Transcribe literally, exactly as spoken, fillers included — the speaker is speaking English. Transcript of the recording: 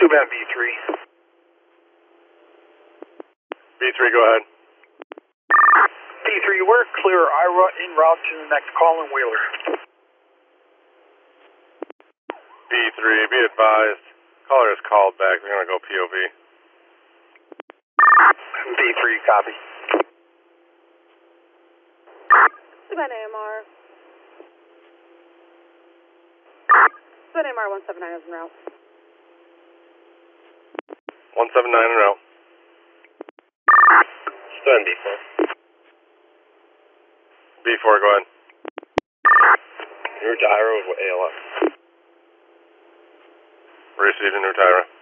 Suban V three. V three, go ahead. V three, we're clear. I run en route to the next call in Wheeler. V three, be advised. Caller is called back. We're going to go P O V. V three, copy. Suban A M R. Suban A M R one seven nine is en route. one seven nine en route. Suban B four. B four, go ahead. Your gyro of A L F. Receiving new Tyra.